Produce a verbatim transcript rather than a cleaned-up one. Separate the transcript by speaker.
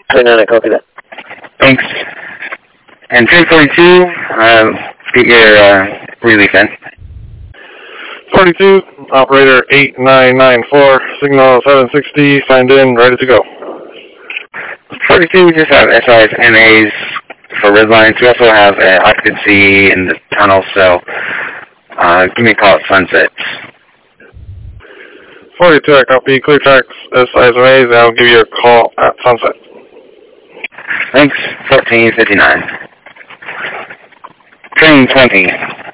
Speaker 1: twenty-nine, I copy that.
Speaker 2: Thanks. And train forty-two, uh, get your uh, relief in.
Speaker 3: forty-two, operator eight nine nine four, signal seven sixty, signed in, ready to go.
Speaker 2: forty-two, we just have S I S M As for red lines. We also have uh, occupancy in the tunnel, so uh, give me a call at sunset.
Speaker 3: forty-two, I copy, clear tracks, S I S M As, and I'll give you a call at sunset.
Speaker 2: Thanks, fourteen fifty-nine. Train twenty.